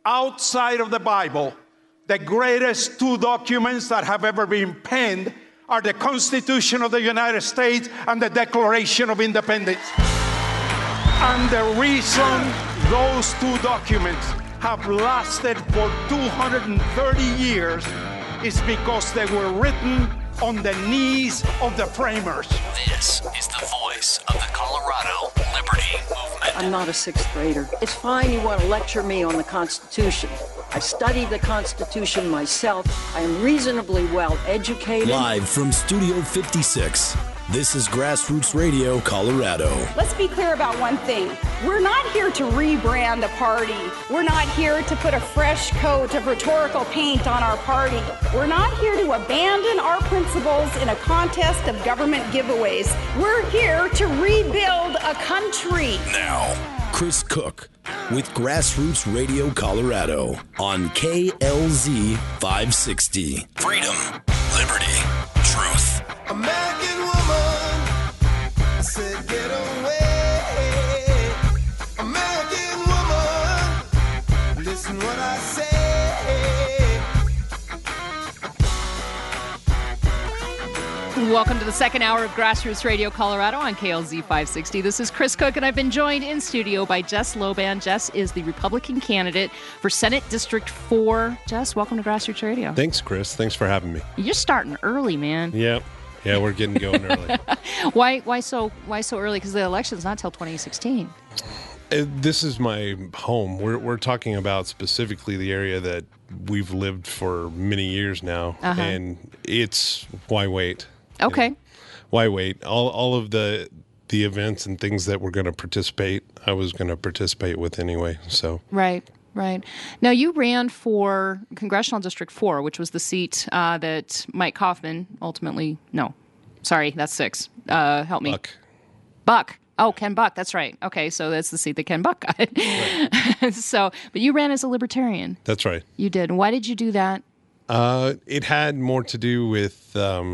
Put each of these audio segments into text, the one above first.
outside of the Bible, the greatest two documents that have ever been penned are the Constitution of the United States and the Declaration of Independence. And the reason those two documents have lasted for 230 years is because they were written on the knees of the framers. This is the voice of the Colorado Liberty Movement. I'm not a sixth grader. It's fine you want to lecture me on the Constitution. I've studied the Constitution myself. I am reasonably well educated. Live from Studio 56, this is Grassroots Radio Colorado. Let's be clear about one thing. We're not here to rebrand a party. We're not here to put a fresh coat of rhetorical paint on our party. We're not here to abandon our principles in a contest of government giveaways. We're here to rebuild a country. Now, Chris Cook with Grassroots Radio Colorado on KLZ 560. Freedom, liberty, truth. American woman, I said get away. American woman, listen what I say. Welcome to the second hour of Grassroots Radio Colorado on KLZ 560. This is Chris Cook, and I've been joined in studio by Jess Loban. Jess is the Republican candidate for Senate District 4. Jess, welcome to Grassroots Radio. Thanks, Chris. Thanks for having me. You're starting early, man. Yeah, we're getting going early. Why so early? Because the election's not till 2016. This is my home. We're talking about specifically the area that we've lived for many years now, and it's why wait? Okay. You know, why wait? All of the events and things that we're going to participate, I was going to participate with anyway. So Right. Now, you ran for Congressional District 4, which was the seat that Mike Coffman ultimately... No, sorry, that's 6. Help me. Buck. Oh, Ken Buck. That's right. Okay, so that's the seat that Ken Buck got. Right. But you ran as a libertarian. That's right. You did. Why did you do that? It had more to do with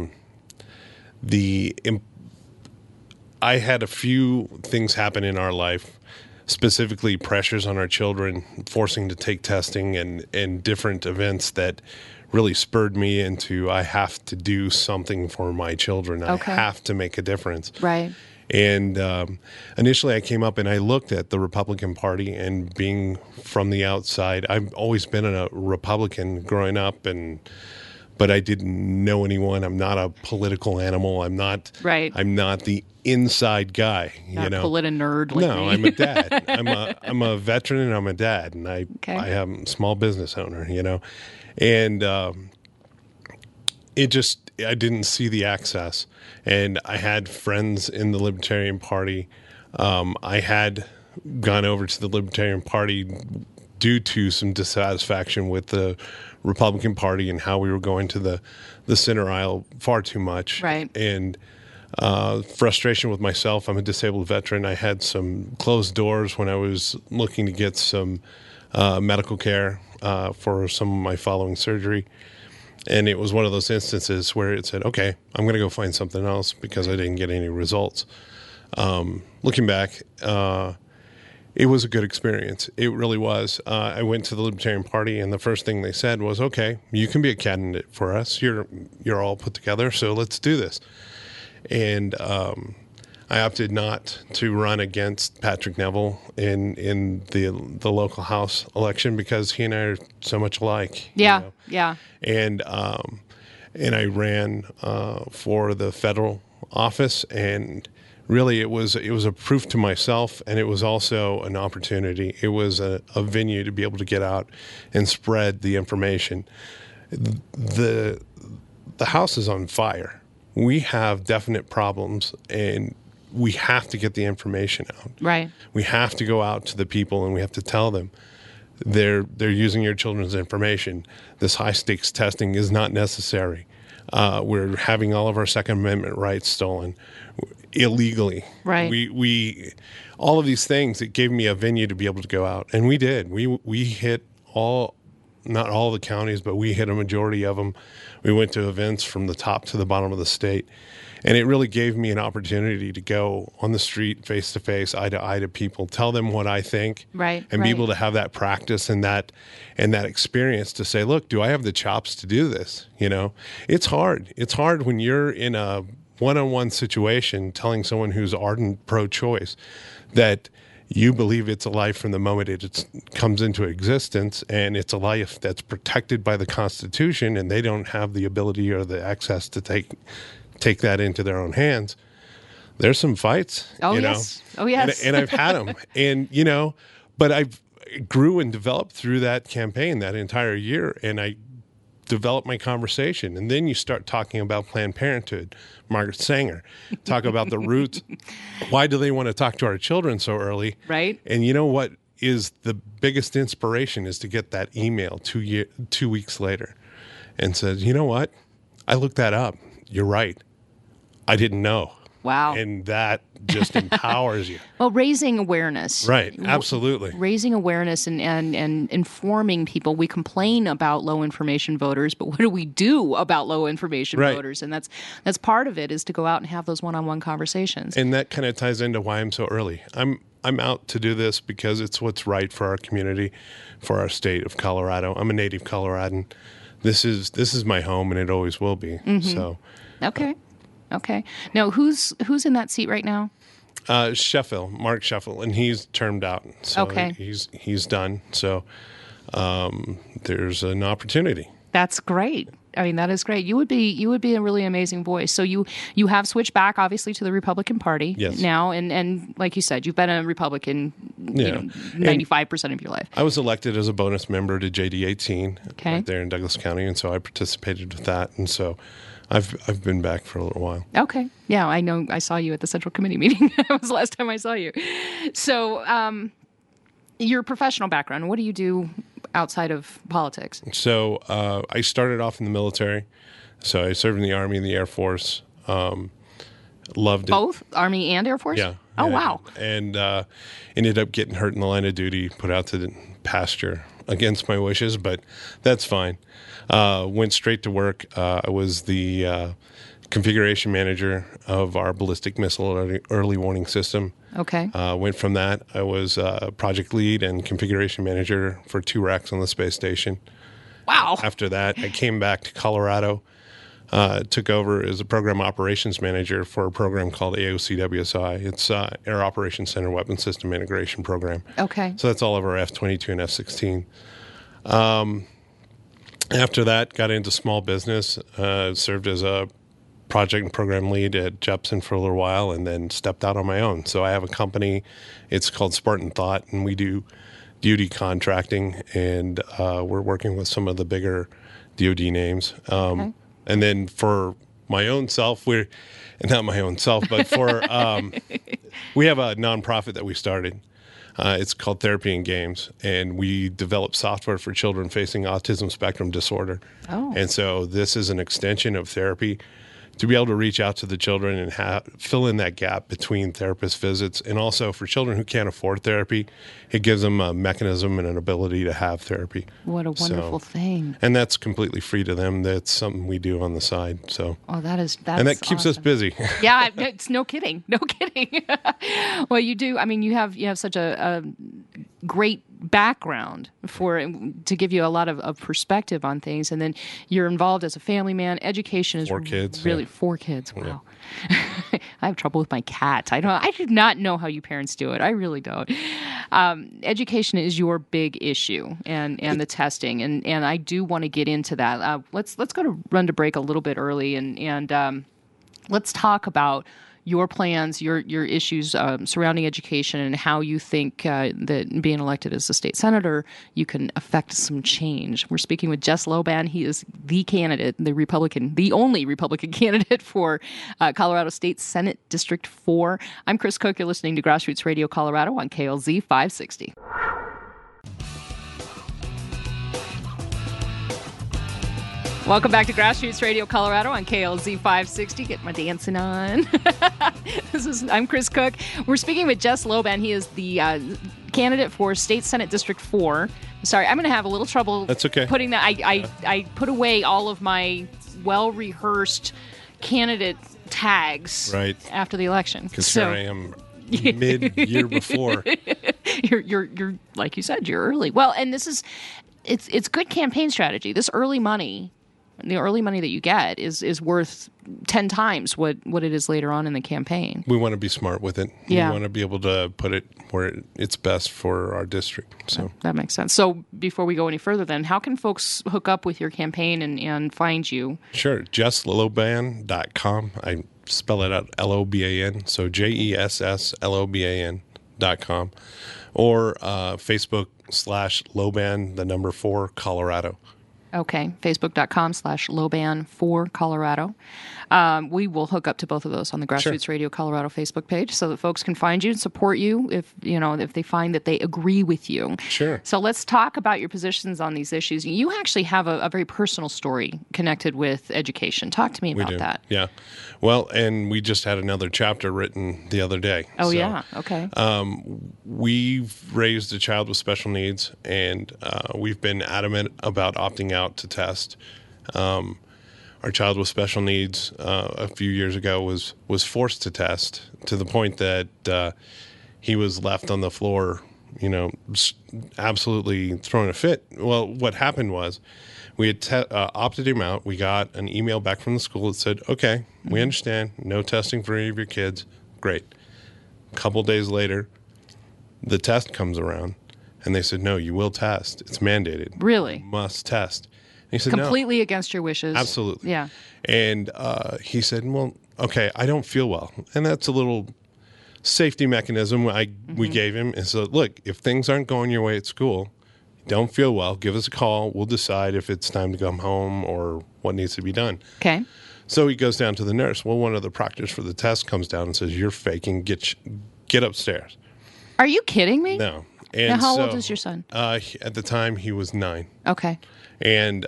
I had a few things happen in our life, specifically pressures on our children, forcing to take testing and different events that really spurred me into I have to do something for my children. Okay. I have to make a difference. Right. And initially I came up and I looked at the Republican Party, and being from the outside, I've always been a Republican growing up, but I didn't know anyone. I'm not a political animal. I'm not the inside guy. Not a nerd like me. I'm a dad. I'm a veteran, and I'm a dad, and I am a small business owner, and I didn't see the access. And I had friends in the Libertarian Party. I had gone over to the Libertarian Party due to some dissatisfaction with the Republican Party and how we were going to the center aisle far too much. Right. And frustration with myself. I'm a disabled veteran. I had some closed doors when I was looking to get some medical care for some of my following surgery. And it was one of those instances where it said, okay, I'm going to go find something else because I didn't get any results. Looking back, it was a good experience. It really was. I went to the Libertarian Party, and the first thing they said was, okay, you can be a candidate for us. You're all put together, so let's do this. And I opted not to run against Patrick Neville in the local House election because he and I are so much alike. Yeah. And I ran for the federal office, and really it was a proof to myself, and it was also an opportunity. It was a venue to be able to get out and spread the information. The House is on fire. We have definite problems, and we have to get the information out. Right. We have to go out to the people, and we have to tell them they're using your children's information. This high stakes testing is not necessary. We're having all of our Second Amendment rights stolen illegally. Right. We all of these things. It gave me a venue to be able to go out, and we did. We hit all not all the counties, but we hit a majority of them. We went to events from the top to the bottom of the state. And it really gave me an opportunity to go on the street, face to face, eye to eye to people, tell them what I think, Right, and be right. able to have that practice and that experience to say, look, do I have the chops to do this? You know, it's hard. It's hard when you're in a one-on-one situation telling someone who's ardent pro-choice that you believe it's a life from the moment it comes into existence, and it's a life that's protected by the Constitution, and they don't have the ability or the access to take that into their own hands. There's some fights. Oh, you know? yes. Oh, yes. And I've had them. And, you know, but I grew and developed through that campaign that entire year, and I developed my conversation. And then you start talking about Planned Parenthood, Margaret Sanger, talk about the roots. Why do they want to talk to our children so early? Right. And you know what is the biggest inspiration is to get that email 2 weeks later and says, you know what? I looked that up. You're right. I didn't know. Wow. And that just empowers you. Well, raising awareness. Right. Absolutely. Raising awareness and informing people. We complain about low information voters, but what do we do about low information Right. voters? And that's part of it, is to go out and have those one-on-one conversations. And that kind of ties into why I'm so early. I'm out to do this because it's what's right for our community, for our state of Colorado. I'm a native Coloradan. This is my home, and it always will be. So, Okay. Now, who's in that seat right now? Sheffield, Mark Sheffield, and he's termed out. So Okay. he's done. So there's an opportunity. That's great. I mean, that is great. You would be a really amazing voice. So you have switched back, obviously, to the Republican Party Yes. now, and like you said, you've been a Republican, Yeah. 95% of your life. I was elected as a bonus member to JD 18 Okay. right there in Douglas County, and so I participated with that, and so I've been back for a little while. Okay. Yeah, I know. I saw you at the Central Committee meeting. That was the last time I saw you. So, your professional background, what do you do outside of politics? So I started off in the military. So I served in the Army and the Air Force. Loved it. Both Army and Air Force? Yeah. Oh, wow. And ended up getting hurt in the line of duty, put out to the pasture against my wishes, but that's fine. Went straight to work. I was the configuration manager of our ballistic missile early warning system. Okay. Went from that. I was project lead and configuration manager for 2 racks on the space station. Wow. After that, I came back to Colorado, took over as a program operations manager for a program called AOCWSI. It's Air Operations Center Weapon System Integration Program. Okay. So that's all of our F-22 and F-16. After that, got into small business, served as a project and program lead at Jepson for a little while, and then stepped out on my own. So I have a company. It's called Spartan Thought, and we do DoD contracting, and we're working with some of the bigger DoD names. Okay. And then for my own self, not my own self, but for we have a nonprofit that we started. It's called Therapy in Games, and we develop software for children facing autism spectrum disorder. Oh. And so this is an extension of therapy to be able to reach out to the children and fill in that gap between therapist visits. And also for children who can't afford therapy, it gives them a mechanism and an ability to have therapy. What a wonderful thing. And that's completely free to them. That's something we do on the side. So, Oh, that's and that keeps us awesome. busy. Yeah, it's no kidding. No kidding. Well, you do. I mean, you have such a great background to give you a lot of perspective on things, and then you're involved as a family man. Education is 4 kids, really yeah. 4 kids. Wow. I have trouble with my cat. I do not know how you parents do it. I really don't. Education is your big issue, and the testing, and I do want to get into that. Let's go to run to break a little bit early, and let's talk about your plans, your issues surrounding education, and how you think that being elected as a state senator, you can affect some change. We're speaking with Jess Loban. He is the candidate, the only Republican candidate for Colorado State Senate District 4. I'm Chris Cook. You're listening to Grassroots Radio Colorado on KLZ 560. Welcome back to Grassroots Radio Colorado on KLZ 560. Get my dancing on. I'm Chris Cook. We're speaking with Jess Loban. He is the candidate for State Senate District 4. Sorry, I'm going to have a little trouble. That's okay. Putting that. I put away all of my well-rehearsed candidate tags Right. after the election. Because here I am mid-year before. You're like you said, you're early. Well, and this is it's good campaign strategy. This early money, the early money that you get is worth 10 times what it is later on in the campaign. We want to be smart with it. Yeah. We want to be able to put it where it's best for our district. So That makes sense. So before we go any further then, how can folks hook up with your campaign and find you? sure, justloban.com. I spell it out Loban, so JESSLOBAN.com, or Facebook/Loban, the number 4 Colorado. Okay, Facebook.com/Loban4Colorado. We will hook up to both of those on the Grassroots Radio Colorado Facebook page so that folks can find you and support you if they find that they agree with you. Sure. So let's talk about your positions on these issues. You actually have a very personal story connected with education. Talk to me about that. Yeah. Well, and we just had another chapter written the other day. Oh, So, yeah. Okay. We've raised a child with special needs, and we've been adamant about opting out to test. Our child with special needs a few years ago was forced to test to the point that he was left on the floor, absolutely throwing a fit. Well, what happened was we had opted him out. We got an email back from the school that said, okay, we understand, no testing for any of your kids. Great. A couple days later, the test comes around, and they said, no, you will test. It's mandated. Really? You must test. And he said, Completely against your wishes. Absolutely. Yeah. And he said, well, okay, I don't feel well. And that's a little safety mechanism we gave him. And so, look, if things aren't going your way at school, don't feel well, give us a call. We'll decide if it's time to come home or what needs to be done. Okay. So he goes down to the nurse. Well, one of the proctors for the test comes down and says, you're faking. Get upstairs. Are you kidding me? No. Now, And how so, old is your son? At the time, he was 9. Okay. And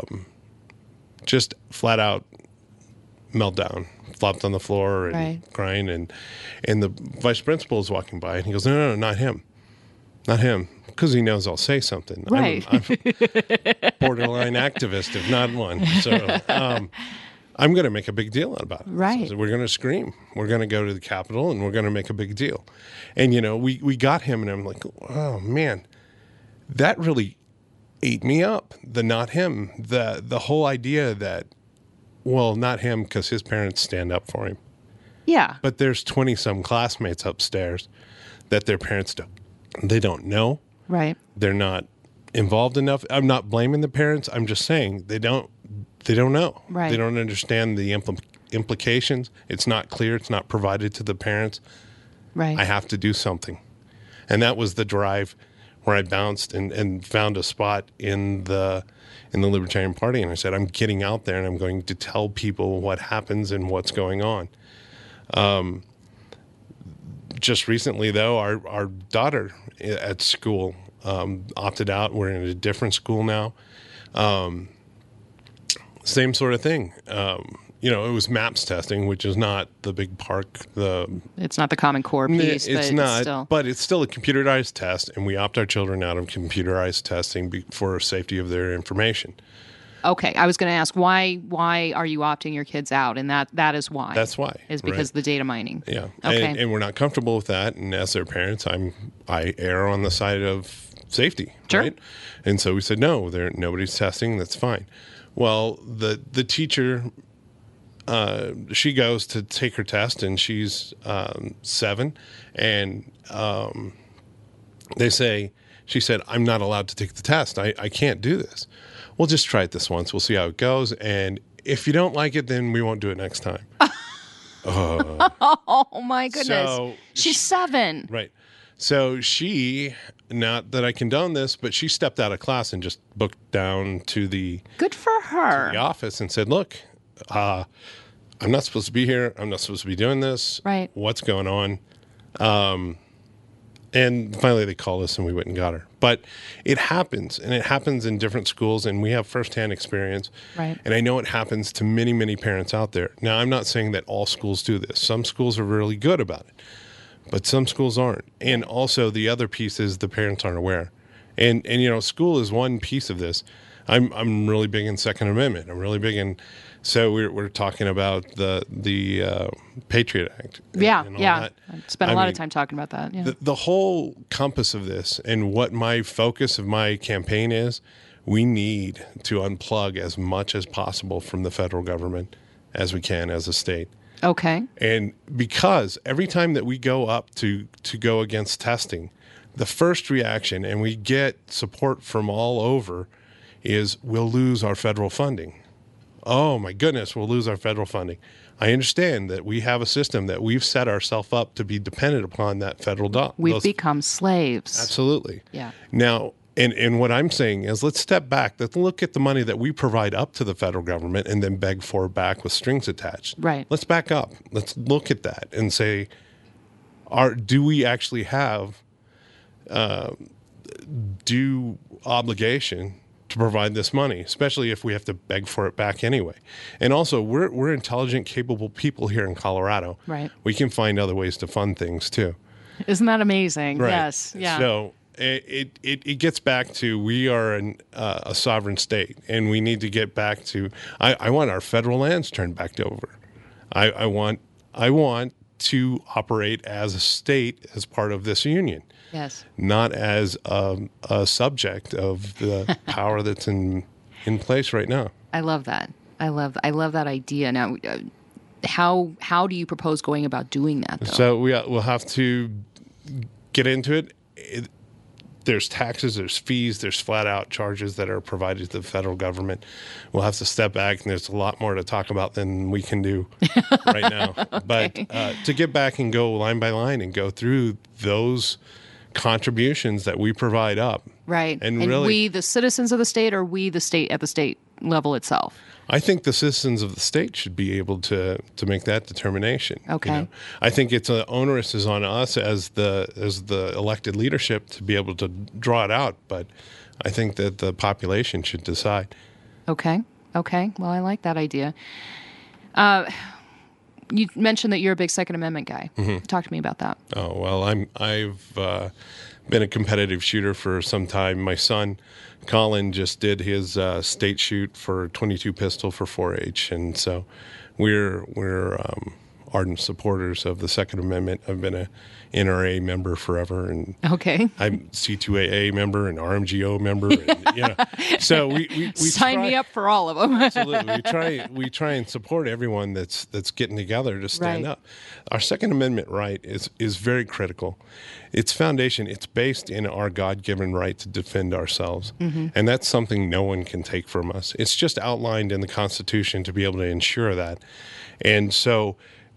just flat out meltdown, flopped on the floor and crying. And the vice principal is walking by, and he goes, no, not him. Not him. Because he knows I'll say something. Right. I'm a borderline activist, if not one. So I'm going to make a big deal about it. Right. So we're going to scream. We're going to go to the Capitol, and we're going to make a big deal. And, we got him, and I'm like, oh, man, that really ate me up. The not him. The whole idea that, well, not him because his parents stand up for him. Yeah. But there's 20-some classmates upstairs that their parents don't know. Right. They're not involved enough. I'm not blaming the parents. I'm just saying they don't know. Right. They don't understand the implications. It's not clear. It's not provided to the parents. Right. I have to do something. And that was the drive where I bounced and found a spot in the Libertarian Party. And I said, I'm getting out there and I'm going to tell people what happens and what's going on. Just recently, though, our daughter at school opted out. We're in a different school now. Same sort of thing. It was MAPS testing, which is not the big park. It's not the Common Core piece. It's not, but it's still a computerized test, and we opt our children out of computerized testing for safety of their information. Okay, I was going to ask why are you opting your kids out, and that is why. That's why. Is because of the data mining. Yeah. Okay. And we're not comfortable with that, and as their parents, I err on the side of safety. Sure. Right? And so we said no, nobody's testing. That's fine. Well, the teacher, she goes to take her test, and she's 7, and she said, I'm not allowed to take the test. I can't do this. We'll just try it this once. We'll see how it goes. And if you don't like it, then we won't do it next time. Oh, my goodness. So she's 7. Right. So she, not that I condone this, but she stepped out of class and just booked down to the Good for her. office and said, look, I'm not supposed to be here. I'm not supposed to be doing this. Right. What's going on? And finally they called us and we went and got her. But it happens, and it happens in different schools, and we have firsthand experience. Right. And I know it happens to many, many parents out there. Now, I'm not saying that all schools do this. Some schools are really good about it, but some schools aren't. And also the other piece is the parents aren't aware. And school is one piece of this. I'm really big in Second Amendment. I'm really big in. So we're talking about the Patriot Act. And all that. I spent a lot of time talking about that. Yeah. The whole compass of this and what my focus of my campaign is, we need to unplug as much as possible from the federal government as we can as a state. Okay. And because every time that we go up to go against testing, the first reaction, and we get support from all over, is we'll lose our federal funding. Oh my goodness, we'll lose our federal funding. I understand that we have a system that we've set ourselves up to be dependent upon that federal dollar. We've become slaves. Absolutely. Yeah. Now, and what I'm saying is, let's step back. Let's look at the money that we provide up to the federal government and then beg for it back with strings attached. Right. Let's back up. Let's look at that and say, do we actually have due obligation to provide this money, especially if we have to beg for it back anyway? And also, we're intelligent, capable people here in Colorado. Right. We can find other ways to fund things too. Isn't that amazing? Right. Yes. Yeah. So it gets back to, we are a sovereign state, and we need to get back to. I want our federal lands turned back over. I want to operate as a state, as part of this union. Yes. Not as a subject of the power that's in place right now. I love that. I love that idea. Now, how do you propose going about doing that, though? So we'll have to get into it. There's taxes, there's fees, there's flat out charges that are provided to the federal government. We'll have to step back, and there's a lot more to talk about than we can do right now. Okay. But to get back and go line by line and go through those contributions that we provide up. Right. And really, we, the citizens of the state, or we, the state, at the state level itself? I think the citizens of the state should be able to make that determination. Okay. I think it's onerous is on us as the elected leadership to be able to draw it out, but I think that the population should decide. Okay. Well, I like that idea. You mentioned that you're a big Second Amendment guy. Mm-hmm. Talk to me about that. Oh, well, I've been a competitive shooter for some time. My son, Colin, just did his state shoot for .22 pistol for 4-H, and so we're ardent supporters of the Second Amendment. I've been a NRA member forever, and okay, I'm C2AA member and RMGO member. And, so we sign me up for all of them. Absolutely, we try and support everyone that's getting together to stand up. Our Second Amendment right is very critical. Its foundation, it's based in our God-given right to defend ourselves, and that's something no one can take from us. It's just outlined in the Constitution to be able to ensure that, and so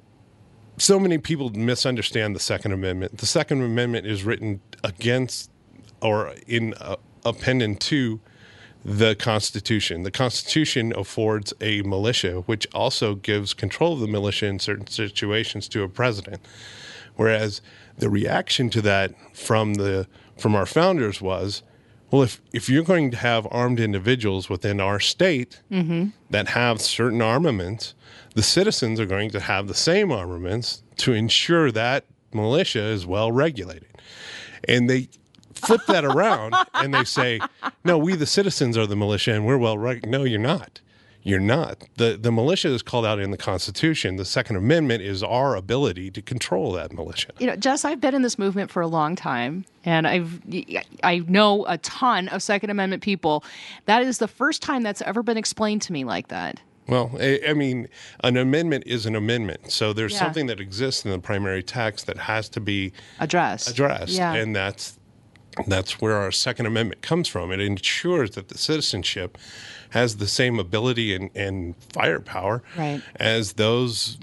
many people misunderstand the Second Amendment. The Second Amendment is written against or in appendant to the Constitution. The Constitution affords a militia, which also gives control of the militia in certain situations to a president. Whereas the reaction to that from our founders was, well, if you're going to have armed individuals within our state that have certain armaments, the citizens are going to have the same armaments to ensure that militia is well regulated. And they flip that around and they say, no, we the citizens are the militia and we're well regulated. No, you're not. You're not. The militia is called out in the Constitution. The Second Amendment is our ability to control that militia. Jess, I've been in this movement for a long time, and I know a ton of Second Amendment people. That is the first time that's ever been explained to me like that. Well, I mean, an amendment is an amendment. So there's something that exists in the primary text that has to be addressed. Yeah. And that's where our Second Amendment comes from. It ensures that the citizenship has the same ability and firepower as those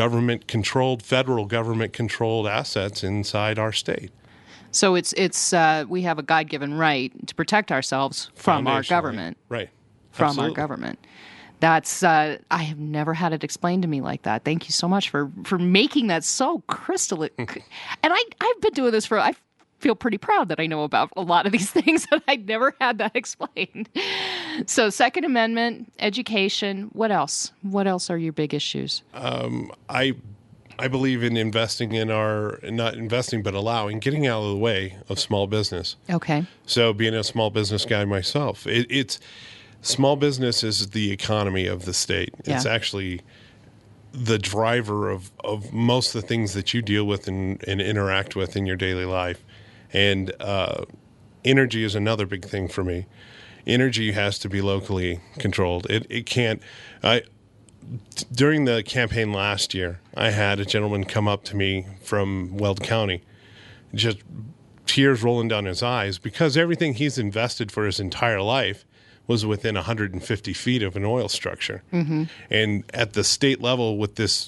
federal government-controlled assets inside our state. So it's we have a God-given right to protect ourselves from our government. Right. From Absolutely. our government. That's I have never had it explained to me like that. Thank you so much for making that so crystalline. And I've been doing this I feel pretty proud that I know about a lot of these things that I never had that explained. So Second Amendment, education, what else? What else are your big issues? I I believe in investing in not investing, but getting out of the way of small business. Okay. So being a small business guy myself, it's small business is the economy of the state. Yeah. It's actually the driver of most of the things that you deal with and interact with in your daily life. And energy is another big thing for me. Energy has to be locally controlled. It can't. During the campaign last year, I had a gentleman come up to me from Weld County, just tears rolling down his eyes, because everything he's invested for his entire life was within 150 feet of an oil structure. Mm-hmm. And at the state level, with this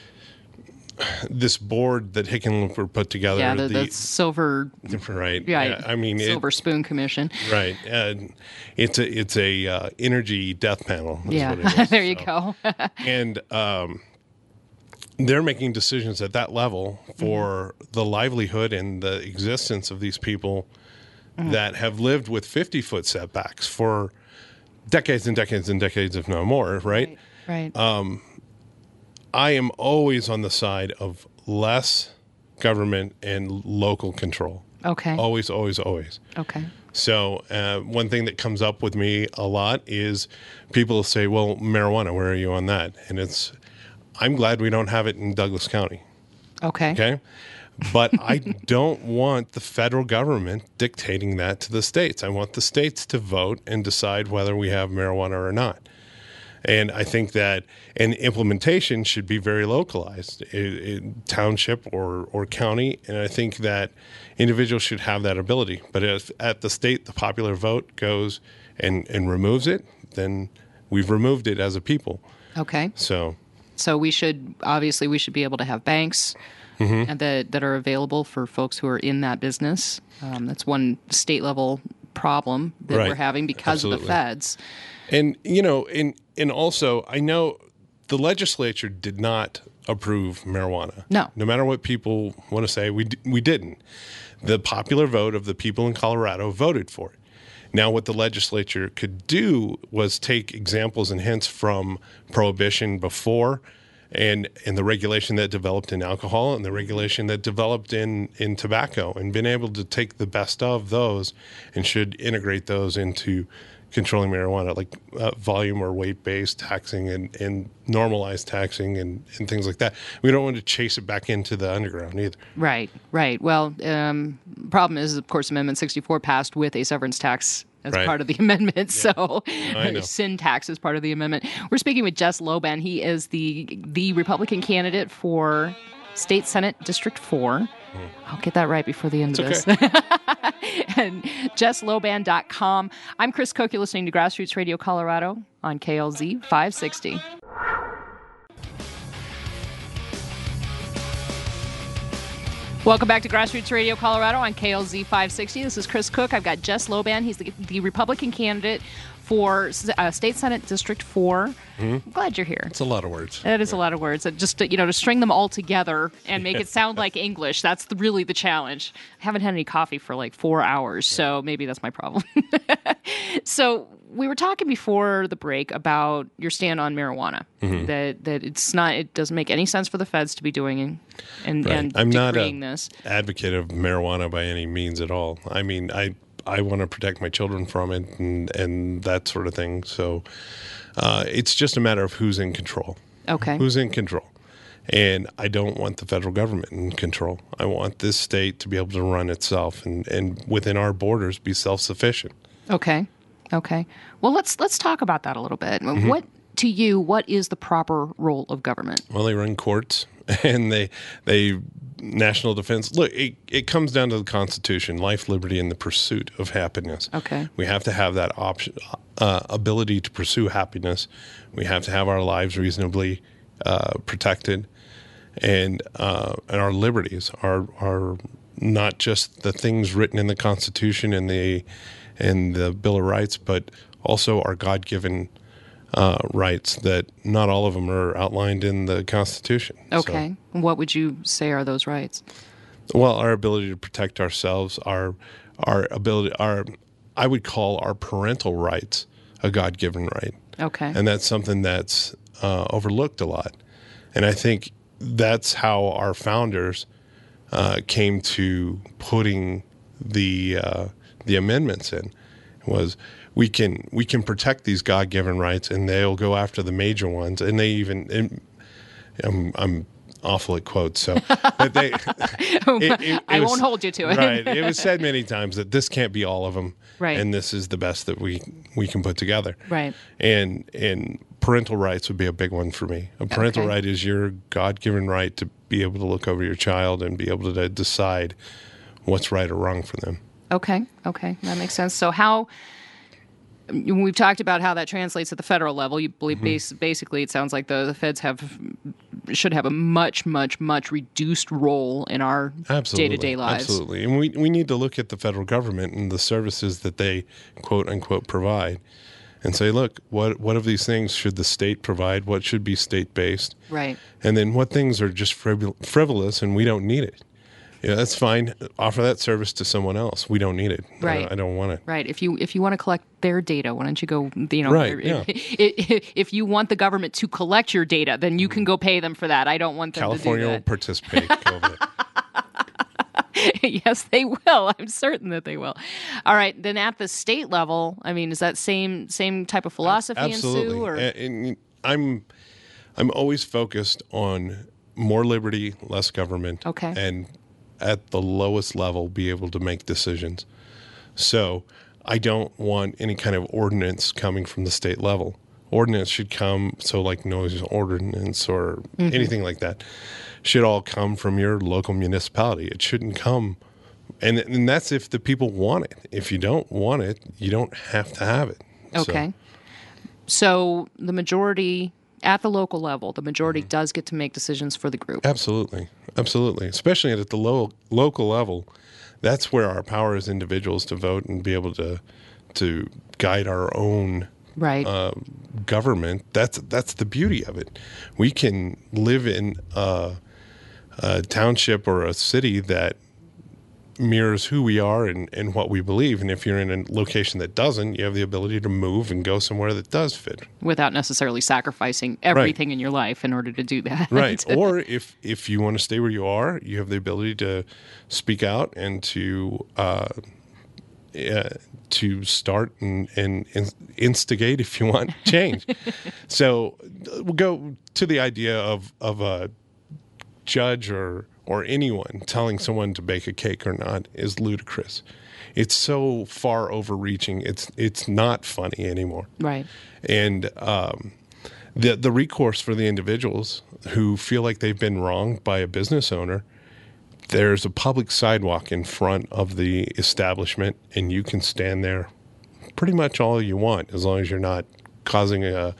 board that Hickenlooper put together. Yeah, the silver. Right. Yeah, I mean, Silver Spoon Commission. Right. It's a energy death panel. Is Yeah, what it is. there you go. And they're making decisions at that level for the livelihood and the existence of these people that have lived with 50-foot setbacks for decades and decades and decades, if not more, right? Right. I am always on the side of less government and local control. Okay. Always, always, always. Okay. So one thing that comes up with me a lot is people say, well, marijuana, where are you on that? And I'm glad we don't have it in Douglas County. Okay. Okay. But I don't want the federal government dictating that to the states. I want the states to vote and decide whether we have marijuana or not. And I think that an implementation should be very localized, township or county. And I think that individuals should have that ability. But if at the state, the popular vote goes and removes it, then we've removed it as a people. Okay. So we should be able to have banks and that are available for folks who are in that business. That's one state level problem that we're having because of the feds. And, and also, I know the legislature did not approve marijuana. No. No matter what people want to say, we didn't. The popular vote of the people in Colorado voted for it. Now, what the legislature could do was take examples and hints from prohibition before and the regulation that developed in alcohol and the regulation that developed in tobacco, and been able to take the best of those and should integrate those into controlling marijuana, like volume or weight-based taxing and normalized taxing and things like that. We don't want to chase it back into the underground either. Right. Well, problem is, of course, Amendment 64 passed with a severance tax as part of the amendment. Yeah. So sin tax is part of the amendment. We're speaking with Jess Loban. He is the Republican candidate for State Senate District 4. I'll get that right before the end of this. And JessLoban.com. I'm Chris Cook. You're listening to Grassroots Radio Colorado on KLZ 560. Welcome back to Grassroots Radio Colorado on KLZ 560. This is Chris Cook. I've got Jess Loban. He's the Republican candidate for State Senate District 4. I'm glad you're here. It's a lot of words. It is a lot of words. Just to string them all together and make it sound like English, that's really the challenge. I haven't had any coffee for like 4 hours, so maybe that's my problem. So we were talking before the break about your stand on marijuana, that it doesn't make any sense for the feds to be doing and I'm not an advocate of marijuana by any means at all. I mean, I want to protect my children from it and that sort of thing. So it's just a matter of who's in control. Okay. Who's in control. And I don't want the federal government in control. I want this state to be able to run itself and within our borders be self-sufficient. Okay. Well, let's talk about that a little bit. What is the proper role of government? Well, they run courts and they national defense. Look, it comes down to the Constitution: life, liberty, and the pursuit of happiness. Okay. We have to have that option, ability to pursue happiness. We have to have our lives reasonably protected, and our liberties are not just the things written in the Constitution and the Bill of Rights, but also our God-given rights that not all of them are outlined in the Constitution. Okay. So, what would you say are those rights? Well, our ability to protect ourselves, our ability, I would call our parental rights a God-given right. Okay. And that's something that's overlooked a lot. And I think that's how our founders came to putting the amendments in. Was we can protect these God-given rights, and they'll go after the major ones, and they even. I'm awful at quotes, so but they. I won't hold you to it. Right. It was said many times that this can't be all of them, right? And this is the best that we can put together, right? And parental rights would be a big one for me. A parental right is your God-given right to be able to look over your child and be able to decide what's right or wrong for them. Okay, that makes sense. So how we've talked about how that translates at the federal level. You believe basically it sounds like the feds should have a much reduced role in our day-to-day lives. Absolutely. And we need to look at the federal government and the services that they quote unquote provide and say, look, what of these things should the state provide? What should be state-based? Right. And then what things are just frivolous and we don't need it? Yeah, that's fine. Offer that service to someone else. We don't need it. Right. I don't want it. Right. If you want to collect their data, why don't you go? Right. Yeah. If you want the government to collect your data, then you can go pay them for that. I don't want them California to do that. will participate. Yes, they will. I'm certain that they will. All right. Then at the state level, I mean, is that same type of philosophy Absolutely. ensue? Or? And I'm always focused on more liberty, less government. Okay. And at the lowest level, be able to make decisions. So I don't want any kind of ordinance coming from the state level. Ordinance should come, so like noise ordinance or anything like that, should all come from your local municipality. It shouldn't come, and that's if the people want it. If you don't want it, you don't have to have it. Okay. So the majority at the local level, the majority does get to make decisions for the group. Absolutely. Especially at the local level, that's where our power as individuals to vote and be able to guide our own government. That's the beauty of it. We can live in a township or a city that mirrors who we are and what we believe. And if you're in a location that doesn't, you have the ability to move and go somewhere that does fit. Without necessarily sacrificing everything in your life in order to do that. Right. Or if you want to stay where you are, you have the ability to speak out and to start and instigate, if you want, change. So we'll go to the idea of a judge or anyone telling someone to bake a cake or not is ludicrous. It's so far overreaching. It's not funny anymore. Right. And the recourse for the individuals who feel like they've been wronged by a business owner, there's a public sidewalk in front of the establishment, and you can stand there pretty much all you want as long as you're not causing a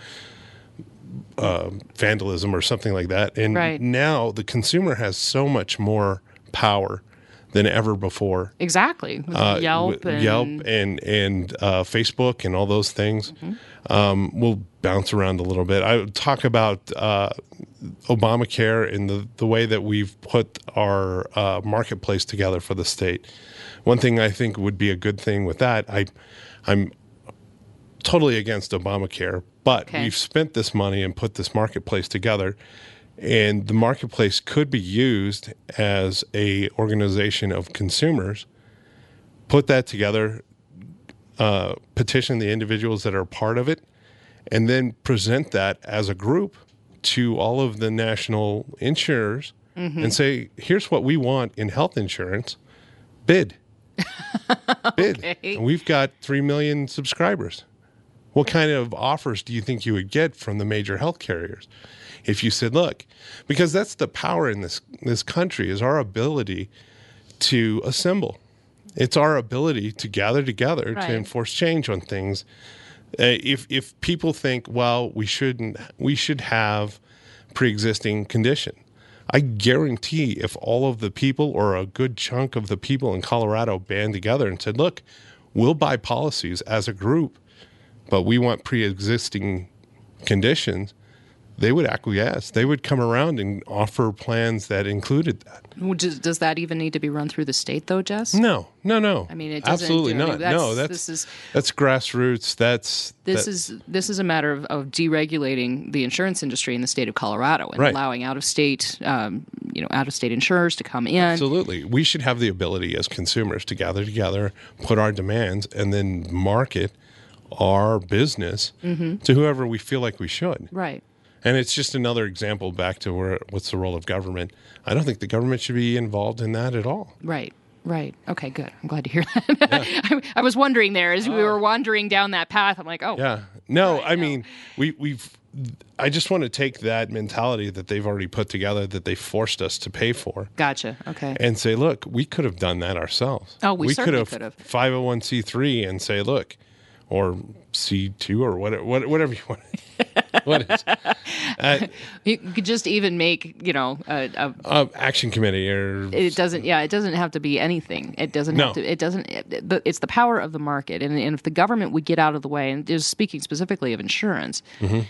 vandalism or something like that. And now the consumer has so much more power than ever before. Exactly. Yelp and Facebook and all those things. We'll bounce around a little bit. I would talk about Obamacare and the way that we've put our marketplace together for the state. One thing I think would be a good thing with that, I'm totally against Obamacare, but we've spent this money and put this marketplace together, and the marketplace could be used as a organization of consumers. Put that together, petition the individuals that are part of it, and then present that as a group to all of the national insurers and say, here's what we want in health insurance. Bid. Bid. And we've got 3 million subscribers. What kind of offers do you think you would get from the major health carriers if you said, look, because that's the power in this country is our ability to assemble. It's our ability to gather together to enforce change on things. If people think, well, we should have pre-existing condition. I guarantee if all of the people or a good chunk of the people in Colorado band together and said, look, we'll buy policies as a group, but we want pre-existing conditions, they would acquiesce. They would come around and offer plans that included that. Does that even need to be run through the state, though, Jess? No. I mean, it doesn't. Absolutely not. That's grassroots. This is a matter of deregulating the insurance industry in the state of Colorado and allowing out of state insurers to come in. Absolutely, we should have the ability as consumers to gather together, put our demands, and then market our business to whoever we feel like we should. Right. And it's just another example back to what's the role of government. I don't think the government should be involved in that at all. Right. Okay, good. I'm glad to hear that. Yeah. I was wondering there as we were wandering down that path. I'm like, oh. Yeah. No, I mean, I just want to take that mentality that they've already put together, that they forced us to pay for. Gotcha. Okay. And say, look, we could have done that ourselves. Oh, we certainly could have 501c3 and say, look, or C2 or whatever you want. What is? You could just even make, a action committee or it doesn't have to be anything. It doesn't have to. It doesn't. It's the power of the market, and if the government would get out of the way, and just speaking specifically of insurance,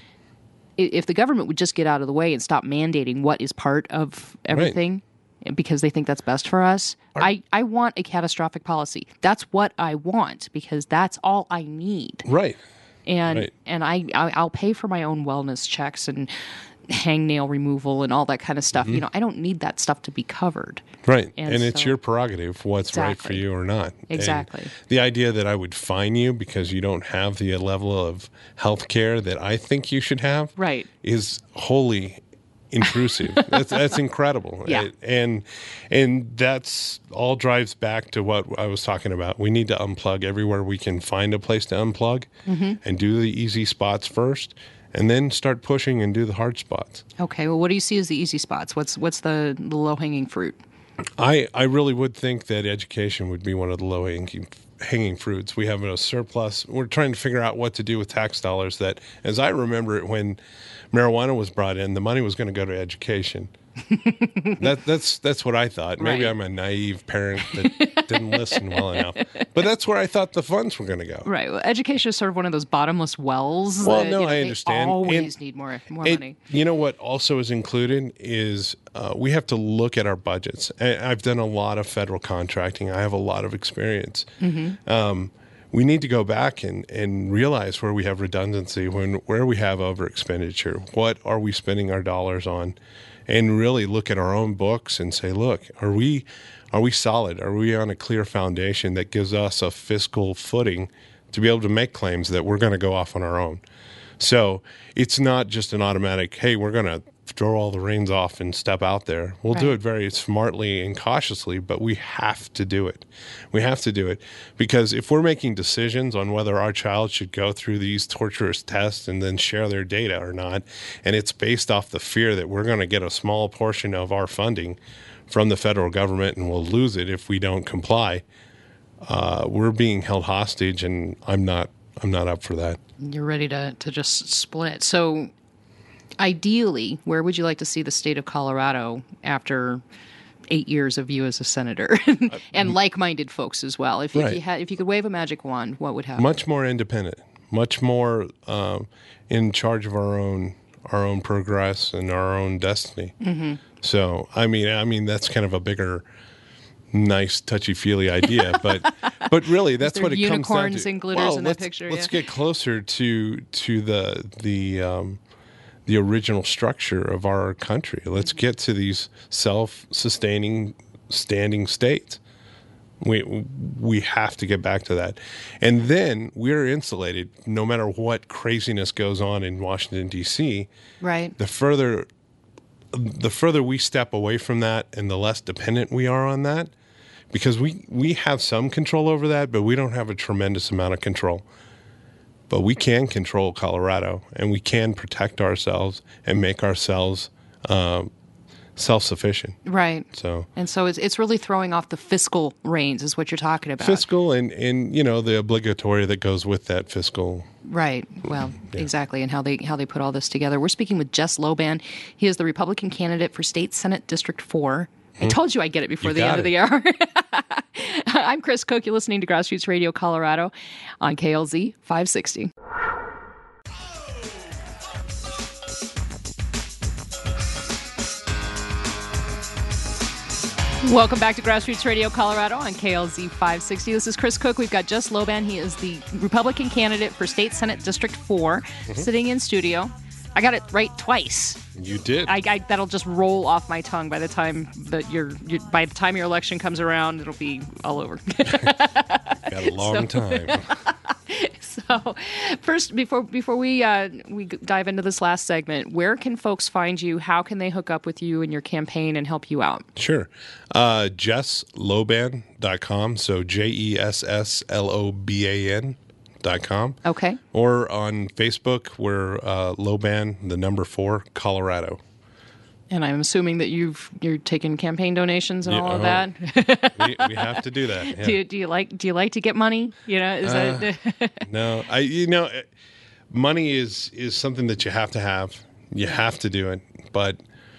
if the government would just get out of the way and stop mandating what is part of everything. Because they think that's best for us. I want a catastrophic policy. That's what I want because that's all I need. Right. And I'll pay for my own wellness checks and hangnail removal and all that kind of stuff. I don't need that stuff to be covered. Right. And it's your prerogative what's right for you or not. Exactly. And the idea that I would fine you because you don't have the level of health care that I think you should have is wholly intrusive. That's incredible. Yeah. And that's all drives back to what I was talking about. We need to unplug everywhere we can find a place to unplug and do the easy spots first and then start pushing and do the hard spots. Okay. Well, what do you see as the easy spots? What's the low-hanging fruit? I really would think that education would be one of the low-hanging fruits. We have a surplus. We're trying to figure out what to do with tax dollars that, as I remember it, when marijuana was brought in, the money was going to go to education. That's what I thought. Maybe I'm a naive parent that didn't listen well enough. But that's where I thought the funds were going to go. Right. Well, education is sort of one of those bottomless wells. Well, I understand. They always need more money. You know what also is included is we have to look at our budgets. I've done a lot of federal contracting. I have a lot of experience. We need to go back and realize where we have redundancy, where we have over expenditure. What are we spending our dollars on? And really look at our own books and say, look, are we solid? Are we on a clear foundation that gives us a fiscal footing to be able to make claims that we're going to go off on our own? So it's not just an automatic, hey, we're going to throw all the reins off and step out there. We'll do it very smartly and cautiously, but we have to do it. We have to do it because if we're making decisions on whether our child should go through these torturous tests and then share their data or not, and it's based off the fear that we're going to get a small portion of our funding from the federal government and we'll lose it if we don't comply, we're being held hostage, and I'm not up for that. You're ready to just split. So ideally, where would you like to see the state of Colorado after 8 years of you as a senator and like-minded folks as well? If you could wave a magic wand, what would happen? Much more independent, much more in charge of our own progress and our own destiny. So, I mean, that's kind of a bigger, nice, touchy-feely idea, but really, that's what it comes down to. Unicorns and glitters in that picture. Let's get closer to the original structure of our country. Let's get to these self-sustaining, standing states. We have to get back to that. And then we're insulated no matter what craziness goes on in Washington, D.C. Right. The further we step away from that and the less dependent we are on that, because we have some control over that, but we don't have a tremendous amount of control. But we can control Colorado, and we can protect ourselves and make ourselves self-sufficient. Right. So it's really throwing off the fiscal reins is what you're talking about. Fiscal and the obligatory that goes with that fiscal. Right. Well, exactly. And how they put all this together. We're speaking with Jess Loban. He is the Republican candidate for State Senate District 4. I told you I'd get it before the end of the hour. I'm Chris Cook. You're listening to Grassroots Radio Colorado on KLZ 560. Welcome back to Grassroots Radio Colorado on KLZ 560. This is Chris Cook. We've got Jess Loban. He is the Republican candidate for State Senate District 4, sitting in studio. I got it right twice. You did. I that'll just roll off my tongue by the time that by the time your election comes around. It'll be all over. Got a long time. So, first, before we dive into this last segment, where can folks find you? How can they hook up with you and your campaign and help you out? Sure. JessLoban.com. So JessLoban.com. Okay. Or on Facebook, we're Loban, the number 4, Colorado. And I'm assuming that you're taking campaign donations and all of that. we have to do that. Yeah. Do you like to get money? Is that No, money is something that you have to have. You have to do it, but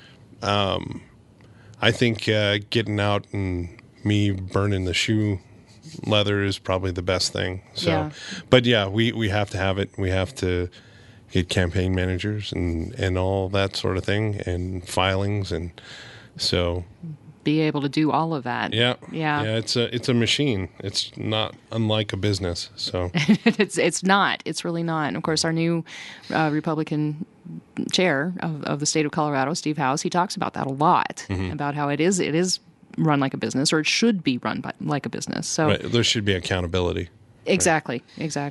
I think getting out and me burning the shoe leather is probably the best thing. So, yeah. But yeah, we have to have it. We have to get campaign managers and all that sort of thing and filings, and so be able to do all of that. Yeah. It's a machine. It's not unlike a business. So it's not. It's really not. And of course, our new Republican chair of the state of Colorado, Steve House, he talks about that a lot, about how it is run like a business, or it should be run like a business. So right. There should be accountability. Exactly.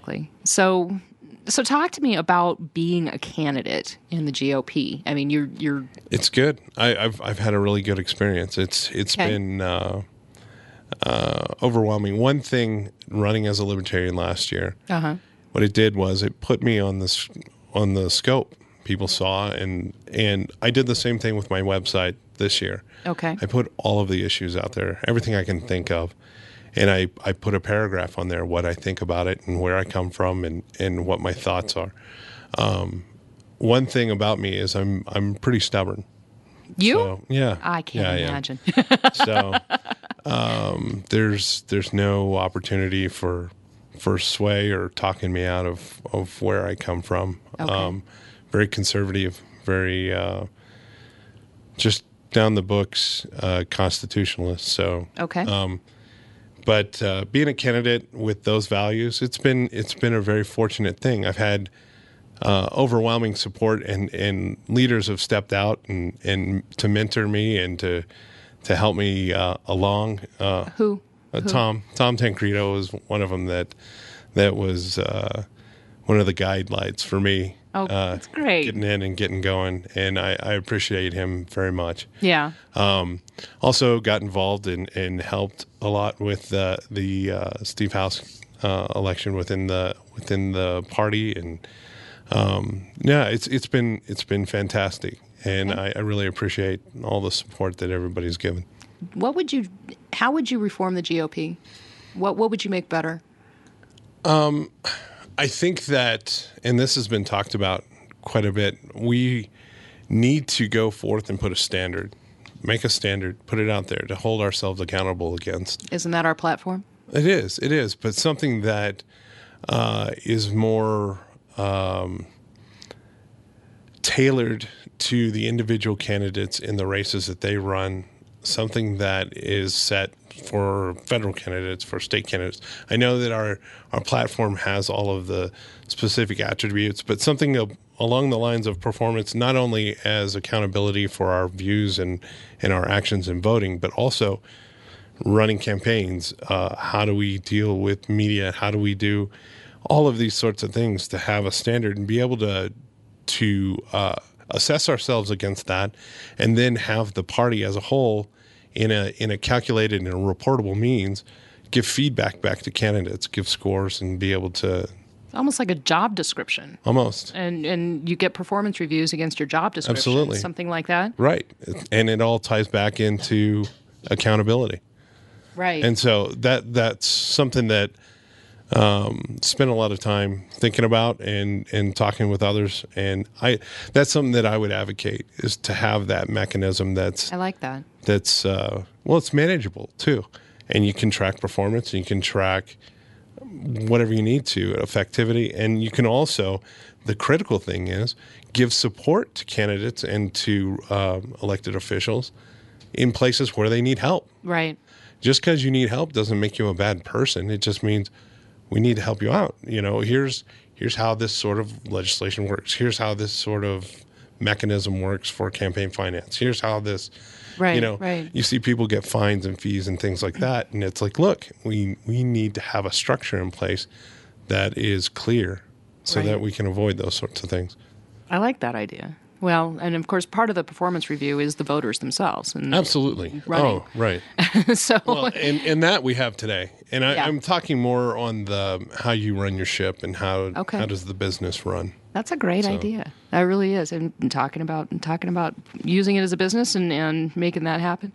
So talk to me about being a candidate in the GOP. I mean, you're. It's good. I've had a really good experience. It's been overwhelming. One thing, running as a libertarian last year, what it did was it put me on the scope. People saw, and I did the same thing with my website this year. Okay. I put all of the issues out there, everything I can think of. And I put a paragraph on there, what I think about it and where I come from and what my thoughts are. One thing about me is I'm pretty stubborn. You? So, yeah. I can't imagine. So there's no opportunity for sway or talking me out of where I come from. Okay. Very conservative, very just down the books constitutionalist. So okay. But being a candidate with those values, it's been a very fortunate thing. I've had overwhelming support, and leaders have stepped out and to mentor me and to help me along. Who? Tom Tancredo was one of them that was one of the guidelines for me. Oh, that's great. Getting in and getting going, and I appreciate him very much. Yeah. Also got involved and helped a lot with the Steve House election within the party, and it's been fantastic, and I really appreciate all the support that everybody's given. How would you reform the GOP? What would you make better? I think that, and this has been talked about quite a bit, we need to go forth and put a standard, make a standard, put it out there to hold ourselves accountable against. Isn't that our platform? It is, but something that is more tailored to the individual candidates in the races that they run, something that is set for federal candidates, for state candidates. I know that our platform has all of the specific attributes, but something along the lines of performance, not only as accountability for our views and our actions in voting, but also running campaigns. How do we deal with media? How do we do all of these sorts of things to have a standard and be able to assess ourselves against that, and then have the party as a whole in a calculated and a reportable means give feedback back to candidates, give scores, and be able to. It's almost like a job description. Almost. And you get performance reviews against your job description. Absolutely. Something like that. Right. And it all ties back into accountability. Right. And so that's something that spent a lot of time thinking about and talking with others. And that's something that I would advocate, is to have that mechanism I like that. That's, it's manageable too. And you can track performance, and you can track whatever you need to, effectivity. And you can also, the critical thing is, give support to candidates and to elected officials in places where they need help. Right. Just because you need help doesn't make you a bad person. It just means we need to help you out. Here's how this sort of legislation works. Here's how this sort of mechanism works for campaign finance. Here's how this, right. You see people get fines and fees and things like that. And it's like, look, we need to have a structure in place that is clear so that we can avoid those sorts of things. I like that idea. Well, and of course, part of the performance review is the voters themselves. And absolutely. Running. Oh, right. So, and that we have today. And I'm talking more on the how you run your ship and how does the business run. That's a great idea. That really is. And talking about using it as a business and making that happen.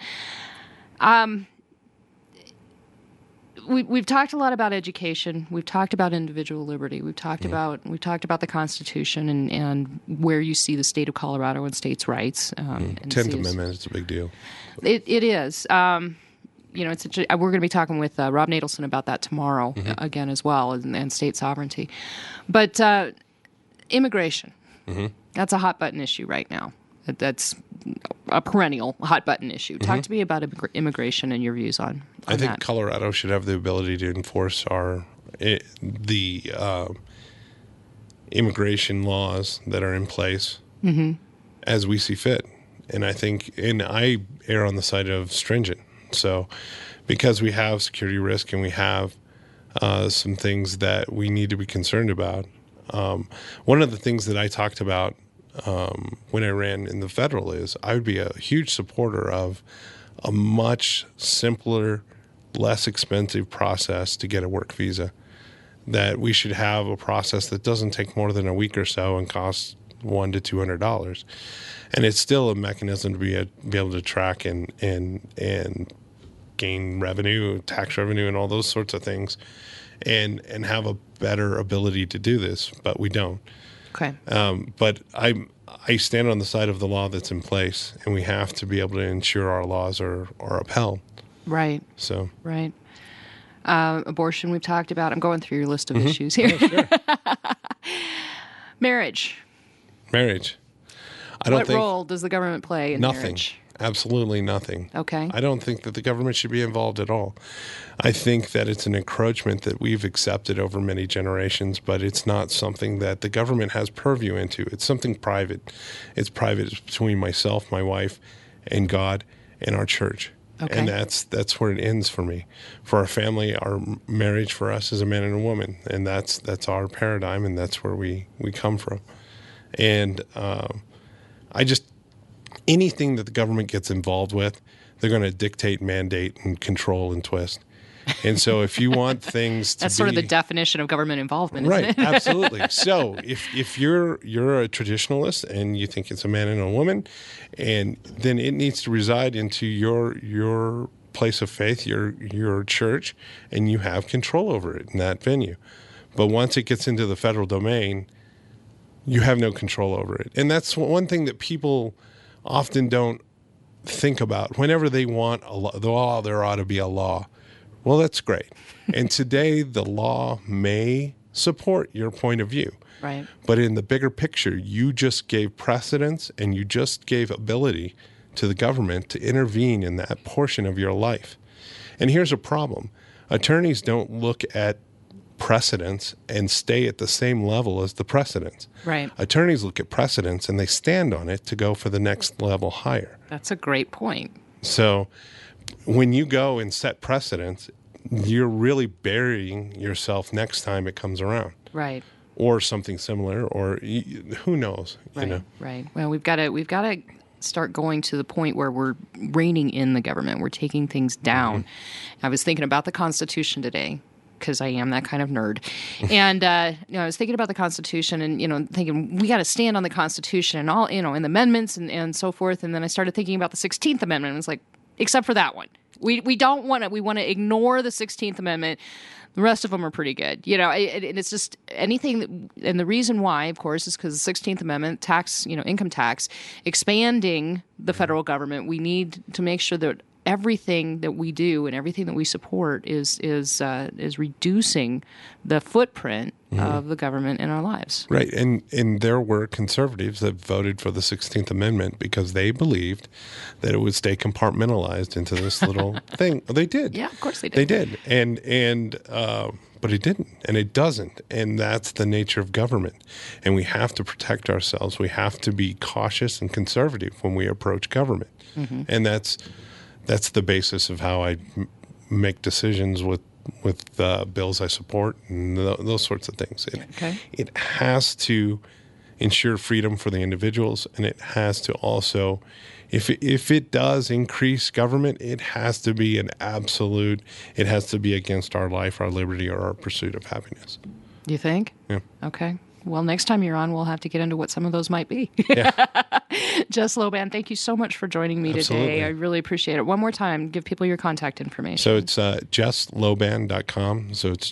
We've talked a lot about education. We've talked about individual liberty. We've talked about the Constitution and where you see the state of Colorado and states' rights. 10th Amendment is a big deal. It is. We're going to be talking with Rob Nadelson about that tomorrow again as well, and state sovereignty. But immigration, that's a hot button issue right now. That's a perennial hot button issue. Talk to me about immigration and your views on I think that. Colorado should have the ability to enforce the immigration laws that are in place as we see fit. And I err on the side of stringent. So because we have security risk and we have some things that we need to be concerned about. One of the things that I talked about when I ran in the federal is I would be a huge supporter of a much simpler, less expensive process to get a work visa. That we should have a process that doesn't take more than a week or so and costs $100 to $200, and it's still a mechanism to be able to track and gain revenue, tax revenue, and all those sorts of things, and have a better ability to do this, but we don't. Okay. But I stand on the side of the law that's in place, and we have to be able to ensure our laws are upheld. Right. So. Right. Abortion we've talked about. I'm going through your list of issues here. Oh, sure. Marriage. What role does the government play in marriage? Absolutely nothing. Okay. I don't think that the government should be involved at all. I think that it's an encroachment that we've accepted over many generations, but it's not something that the government has purview into. It's something private. It's private. It's between myself, my wife, and God, and our church. Okay. And that's where it ends for me. For our family, our marriage for us is a man and a woman, and that's our paradigm, and that's where we come from. And anything that the government gets involved with, they're going to dictate, mandate, and control and twist. And so if you want things to That's sort of the definition of government involvement, right, isn't it? Absolutely. So if you're a traditionalist and you think it's a man and a woman, and then it needs to reside into your place of faith, your church, and you have control over it in that venue. But once it gets into the federal domain, you have no control over it. And that's one thing that people often don't think about. Whenever they want a law, there ought to be a law. Well, that's great. And today, the law may support your point of view. Right. But in the bigger picture, you just gave precedence and you just gave ability to the government to intervene in that portion of your life. And here's a problem. Attorneys don't look at precedents and stay at the same level as the precedents. Right. Attorneys look at precedents and they stand on it to go for the next level higher. That's a great point. So when you go and set precedents, you're really burying yourself next time it comes around. Right. Or something similar, or who knows? Right. You know? Right. Well, we've got to start going to the point where we're reining in the government. We're taking things down. I was thinking about the Constitution today, because I am that kind of nerd. And, I was thinking about the Constitution and, thinking we got to stand on the Constitution and all, and the amendments and so forth. And then I started thinking about the 16th Amendment. And it's like, except for that one. We don't want to, we want to ignore the 16th Amendment. The rest of them are pretty good. And it's just anything. And the reason why, of course, is because the 16th Amendment, income tax, expanding the federal government. We need to make sure that everything that we do and everything that we support is reducing the footprint of the government in our lives. Right. And there were conservatives that voted for the 16th Amendment because they believed that it would stay compartmentalized into this little thing. They did. Yeah, of course they did. They did. But it didn't, and it doesn't. And that's the nature of government. And we have to protect ourselves. We have to be cautious and conservative when we approach government. And that's the basis of how I make decisions with bills I support and those sorts of things. It has to ensure freedom for the individuals, and it has to also, if it does increase government, it has to be an absolute, it has to be against our life, our liberty, or our pursuit of happiness. You think? Yeah. Okay. Well, next time you're on, we'll have to get into what some of those might be. Yeah. Jess Loban, thank you so much for joining me today. I really appreciate it. One more time, give people your contact information. So it's jessloban.com. So it's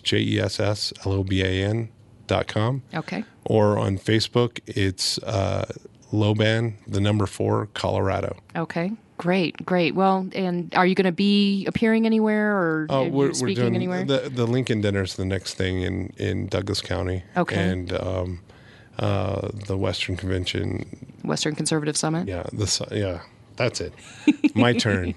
JESSLOBAN.com. Okay. Or on Facebook, it's Loban, 4, Colorado. Okay. Great. Well, and are you going to be appearing anywhere or we're speaking doing anywhere? The Lincoln Dinner's the next thing in Douglas County. Okay. And the Western Convention. Western Conservative Summit? Yeah. That's it. My turn.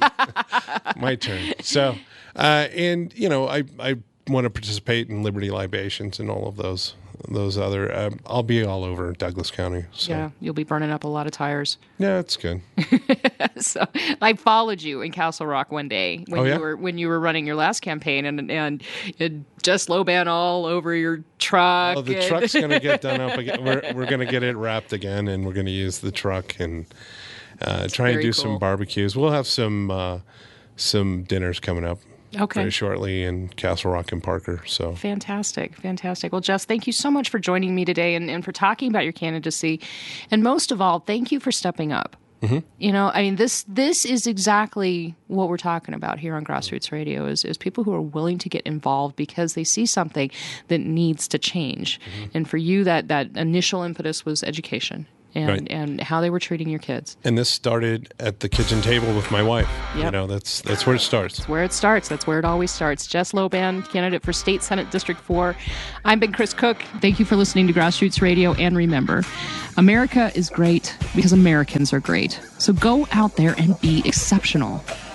My turn. So, and, I want to participate in Liberty Libations and all of those other, I'll be all over Douglas County. So. Yeah, you'll be burning up a lot of tires. Yeah, it's good. So I followed you in Castle Rock one day when you were running your last campaign, and just Loban all over your truck. Oh, the truck's going to get done up again. We're going to get it wrapped again, and we're going to use the truck and try and do some barbecues. We'll have some dinners coming up. Okay. Very shortly in Castle Rock and Parker. So Fantastic. Well, Jess, thank you so much for joining me today and for talking about your candidacy. And most of all, thank you for stepping up. Mm-hmm. This is exactly what we're talking about here on Grassroots Radio is people who are willing to get involved because they see something that needs to change. Mm-hmm. And for you, that initial impetus was education. And how they were treating your kids. And this started at the kitchen table with my wife. Yep. That's where it starts. That's where it starts. That's where it always starts. Jess Loban, candidate for State Senate District 4. I've been Chris Cook. Thank you for listening to Grassroots Radio. And remember, America is great because Americans are great. So go out there and be exceptional.